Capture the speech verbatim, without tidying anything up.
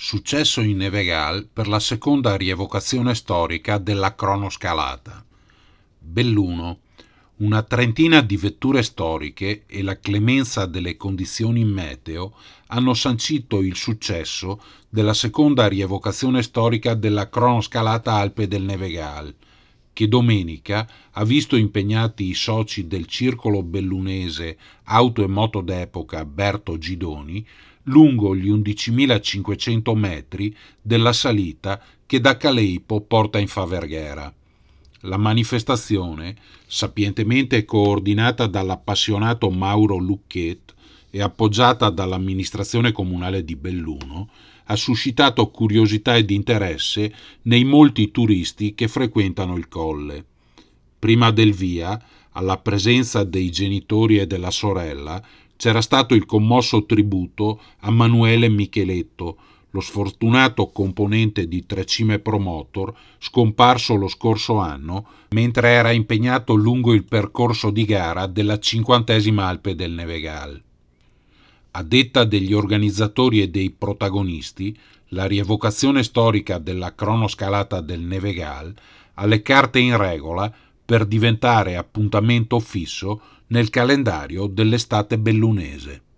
Successo in Nevegal per la seconda rievocazione storica della cronoscalata. Belluno. Una trentina di vetture storiche e la clemenza delle condizioni meteo hanno sancito il successo della seconda rievocazione storica della cronoscalata Alpe del Nevegal, che domenica ha visto impegnati i soci del circolo bellunese Auto e Moto d'Epoca Berto Gidoni lungo gli undicimilacinquecento metri della salita che da Caleipo porta in Faverghera. La manifestazione, sapientemente coordinata dall'appassionato Mauro Lucchet e appoggiata dall'amministrazione comunale di Belluno, ha suscitato curiosità ed interesse nei molti turisti che frequentano il colle. Prima del via, alla presenza dei genitori e della sorella, c'era stato il commosso tributo a Manuele Micheletto, lo sfortunato componente di Trecime Promotor, scomparso lo scorso anno mentre era impegnato lungo il percorso di gara della cinquantesima Alpe del Nevegal. A detta degli organizzatori e dei protagonisti, la rievocazione storica della cronoscalata del Nevegal ha le carte in regola per diventare appuntamento fisso nel calendario dell'estate bellunese.